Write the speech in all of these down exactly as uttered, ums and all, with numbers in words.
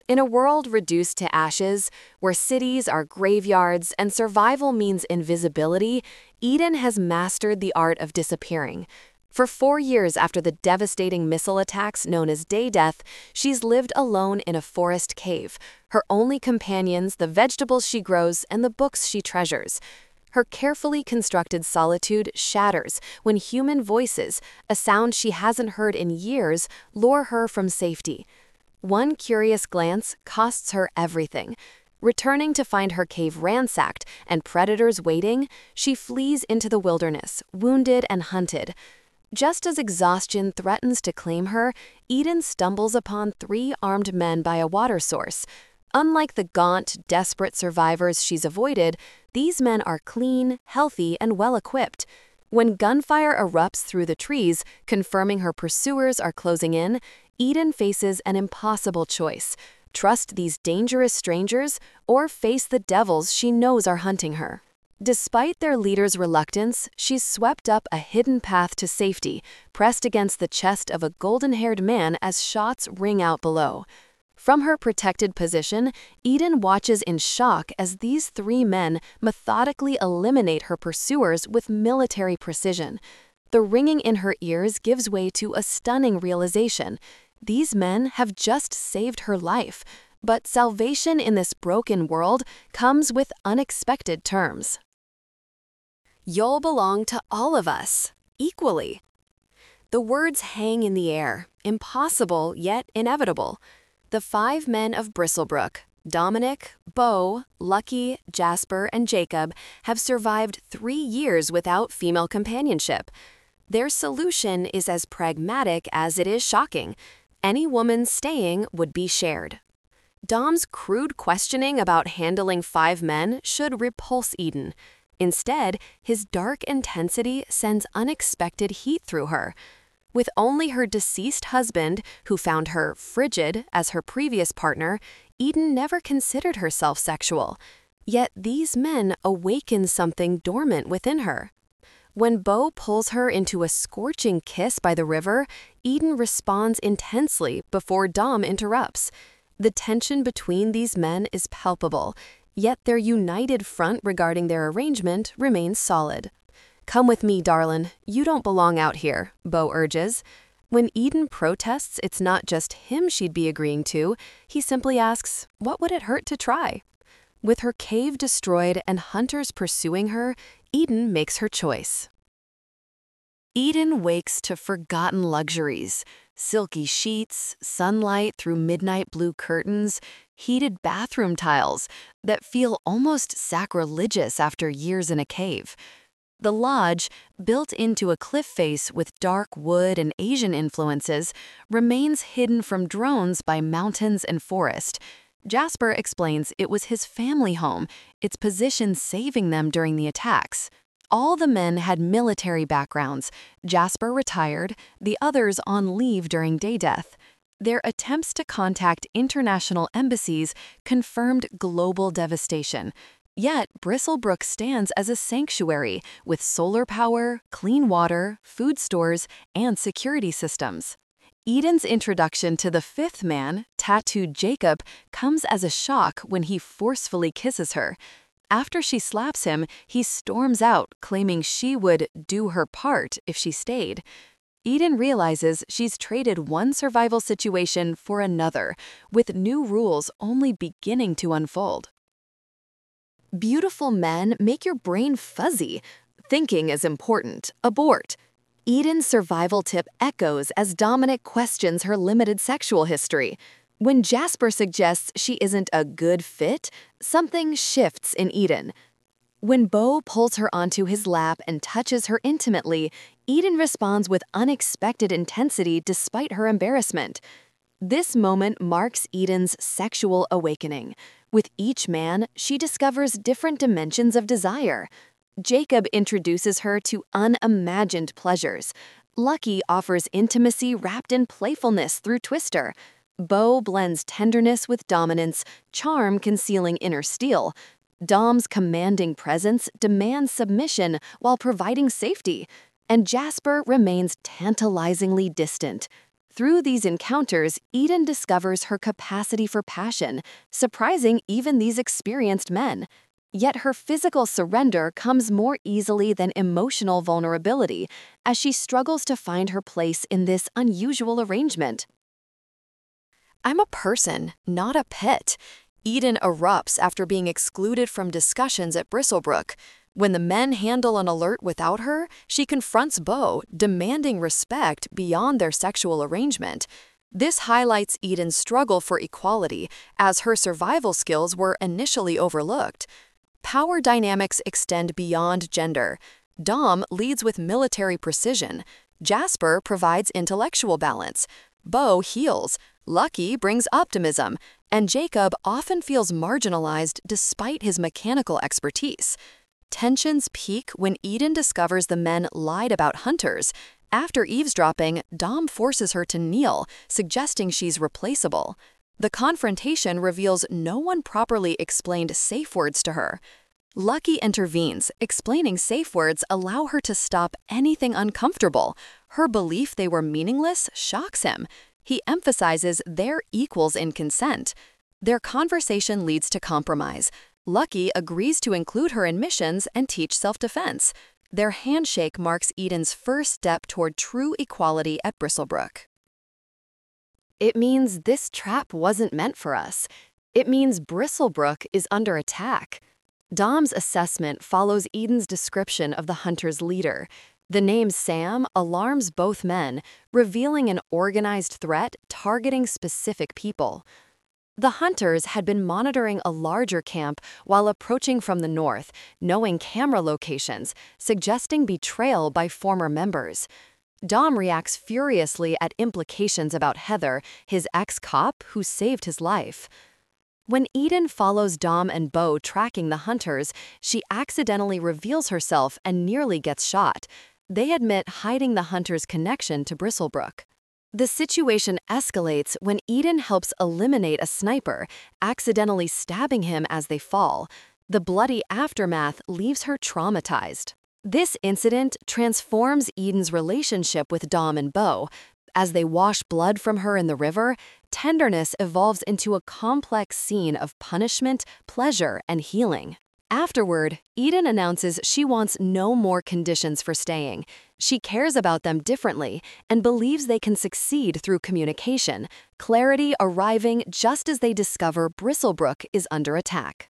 In a world reduced to ashes, where cities are graveyards and survival means invisibility, Eden has mastered the art of disappearing. For four years after the devastating missile attacks known as Day Death, she's lived alone in a forest cave, her only companions the vegetables she grows and the books she treasures. Her carefully constructed solitude shatters when human voices, a sound she hasn't heard in years, lure her from safety. One curious glance costs her everything. Returning to find her cave ransacked and predators waiting, she flees into the wilderness, wounded and hunted. Just as exhaustion threatens to claim her, Eden stumbles upon three armed men by a water source. Unlike the gaunt, desperate survivors she's avoided, these men are clean, healthy, and well-equipped. When gunfire erupts through the trees, confirming her pursuers are closing in, Eden faces an impossible choice: trust these dangerous strangers or face the devils she knows are hunting her. Despite their leader's reluctance, she's swept up a hidden path to safety, pressed against the chest of a golden-haired man as shots ring out below. From her protected position, Eden watches in shock as these three men methodically eliminate her pursuers with military precision. The ringing in her ears gives way to a stunning realization. These men have just saved her life, but salvation in this broken world comes with unexpected terms. You'll belong to all of us, equally. The words hang in the air, impossible yet inevitable. The five men of Bristlebrook, Dominic, Bo, Lucky, Jasper, and Jacob, have survived three years without female companionship. Their solution is as pragmatic as it is shocking. Any woman staying would be shared. Dom's crude questioning about handling five men should repulse Eden. Instead, his dark intensity sends unexpected heat through her. With only her deceased husband, who found her frigid as her previous partner, Eden never considered herself sexual. Yet these men awaken something dormant within her. When Bo pulls her into a scorching kiss by the river, Eden responds intensely before Dom interrupts. The tension between these men is palpable, yet their united front regarding their arrangement remains solid. "Come with me, darlin'. You don't belong out here," Bo urges. When Eden protests it's not just him she'd be agreeing to, he simply asks, what would it hurt to try? With her cave destroyed and hunters pursuing her, Eden makes her choice. Eden wakes to forgotten luxuries: silky sheets, sunlight through midnight blue curtains, heated bathroom tiles that feel almost sacrilegious after years in a cave. The lodge, built into a cliff face with dark wood and Asian influences, remains hidden from drones by mountains and forest. Jasper explains it was his family home, its position saving them during the attacks. All the men had military backgrounds. Jasper retired, the others on leave during Day Death. Their attempts to contact international embassies confirmed global devastation. Yet, Bristlebrook stands as a sanctuary with solar power, clean water, food stores, and security systems. Eden's introduction to the fifth man, tattooed Jacob, comes as a shock when he forcefully kisses her. After she slaps him, he storms out, claiming she would do her part if she stayed. Eden realizes she's traded one survival situation for another, with new rules only beginning to unfold. Beautiful men make your brain fuzzy. Thinking is important. Abort. Eden's survival tip echoes as Dominic questions her limited sexual history. When Jasper suggests she isn't a good fit, something shifts in Eden. When Bo pulls her onto his lap and touches her intimately, Eden responds with unexpected intensity despite her embarrassment. This moment marks Eden's sexual awakening. With each man, she discovers different dimensions of desire. Jacob introduces her to unimagined pleasures. Lucky offers intimacy wrapped in playfulness through Twister. Bo blends tenderness with dominance, charm concealing inner steel. Dom's commanding presence demands submission while providing safety. And Jasper remains tantalizingly distant. Through these encounters, Eden discovers her capacity for passion, surprising even these experienced men. Yet her physical surrender comes more easily than emotional vulnerability, as she struggles to find her place in this unusual arrangement. I'm a person, not a pet. Eden erupts after being excluded from discussions at Bristlebrook. When the men handle an alert without her, she confronts Bo, demanding respect beyond their sexual arrangement. This highlights Eden's struggle for equality, as her survival skills were initially overlooked. Power dynamics extend beyond gender. Dom leads with military precision. Jasper provides intellectual balance. Bo heals. Lucky brings optimism. And Jacob often feels marginalized despite his mechanical expertise. Tensions peak when Eden discovers the men lied about hunters. After eavesdropping, Dom forces her to kneel, suggesting she's replaceable. The confrontation reveals no one properly explained safe words to her. Lucky intervenes, explaining safe words allow her to stop anything uncomfortable. Her belief they were meaningless shocks him. He emphasizes they're equals in consent. Their conversation leads to compromise. Lucky agrees to include her in missions and teach self-defense. Their handshake marks Eden's first step toward true equality at Bristlebrook. It means this trap wasn't meant for us. It means Bristlebrook is under attack. Dom's assessment follows Eden's description of the hunter's leader. The name Sam alarms both men, revealing an organized threat targeting specific people. The hunters had been monitoring a larger camp while approaching from the north, knowing camera locations, suggesting betrayal by former members. Dom reacts furiously at implications about Heather, his ex-cop who saved his life. When Eden follows Dom and Bo tracking the hunters, she accidentally reveals herself and nearly gets shot. They admit hiding the hunter's connection to Bristlebrook. The situation escalates when Eden helps eliminate a sniper, accidentally stabbing him as they fall. The bloody aftermath leaves her traumatized. This incident transforms Eden's relationship with Dom and Bo. As they wash blood from her in the river, tenderness evolves into a complex scene of punishment, pleasure, and healing. Afterward, Eden announces she wants no more conditions for staying. She cares about them differently and believes they can succeed through communication, clarity arriving just as they discover Bristlebrook is under attack.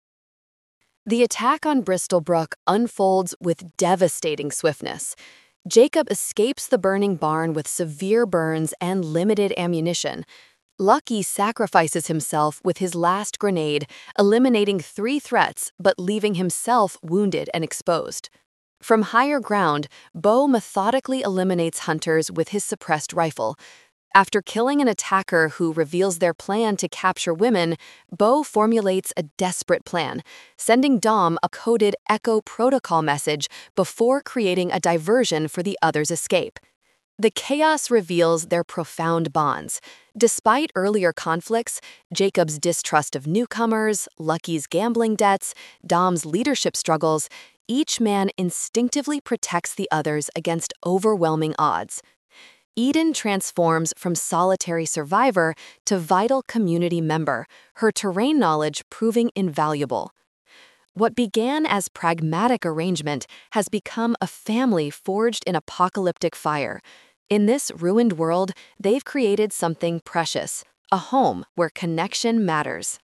The attack on Bristlebrook unfolds with devastating swiftness. Jacob escapes the burning barn with severe burns and limited ammunition. Lucky sacrifices himself with his last grenade, eliminating three threats but leaving himself wounded and exposed. From higher ground, Bo methodically eliminates hunters with his suppressed rifle. After killing an attacker who reveals their plan to capture women, Bo formulates a desperate plan, sending Dom a coded Echo Protocol message before creating a diversion for the other's escape. The chaos reveals their profound bonds. Despite earlier conflicts, Jacob's distrust of newcomers, Lucky's gambling debts, Dom's leadership struggles, each man instinctively protects the others against overwhelming odds. Eden transforms from solitary survivor to vital community member, her terrain knowledge proving invaluable. What began as pragmatic arrangement has become a family forged in apocalyptic fire. In this ruined world, they've created something precious, a home where connection matters.